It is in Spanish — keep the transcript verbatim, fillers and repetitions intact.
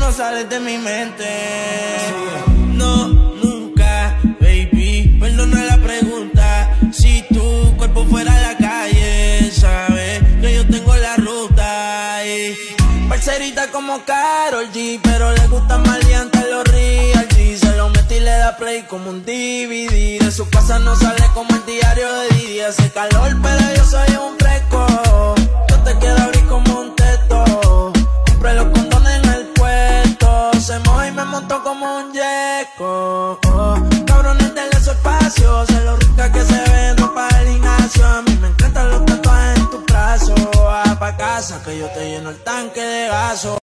no sales de mi mente. No, nunca, baby, perdona la pregunta. Si tu cuerpo fuera a la calle, sabes que yo tengo la ruta. Y parcerita como Karol G, pero le gusta maleante los real G. Se lo metí y le da play como un D V D. De su casa no sale como el diario de Didi. Hace calor, pero yo soy un fresco. Yo te quiero abrir como un teto. Compré los condones en el puesto. Se moja y me montó como un yeco. Oh, cabrones, denle su espacio. Sé lo rica que se ven ropa del gimnasio. A mí me encantan los tatuajes en tu brazo. Va pa' casa que yo te lleno el tanque de gaso.